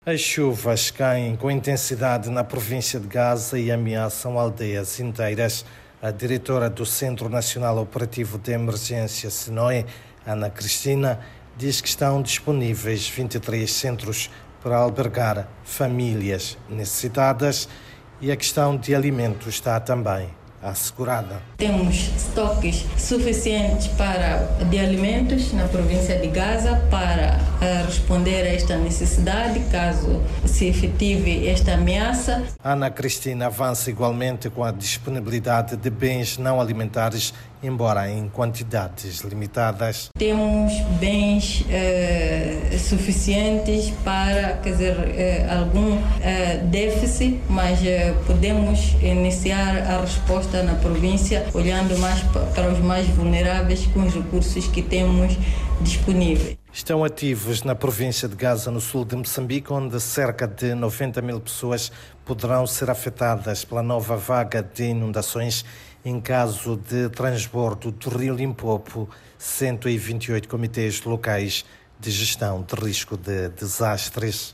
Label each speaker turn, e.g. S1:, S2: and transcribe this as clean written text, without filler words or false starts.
S1: As chuvas caem com intensidade na província de Gaza e ameaçam aldeias inteiras. A diretora do Centro Nacional Operativo de Emergência, SNOE, Ana Cristina, diz que estão disponíveis 23 centros para albergar famílias necessitadas e a questão de alimentos está também assegurada.
S2: Temos estoques suficientes de alimentos na província de Gaza para responder a esta necessidade, caso se efetive esta ameaça.
S1: Ana Cristina avança igualmente com a disponibilidade de bens não alimentares, embora em quantidades limitadas.
S2: Temos bens suficientes para, algum déficit, mas podemos iniciar a resposta na província olhando mais para os mais vulneráveis com os recursos que temos disponíveis.
S1: Estão ativos na província de Gaza, no sul de Moçambique, onde cerca de 90 mil pessoas poderão ser afetadas pela nova vaga de inundações em caso de transbordo do rio Limpopo. 128 comitês locais de gestão de risco de desastres.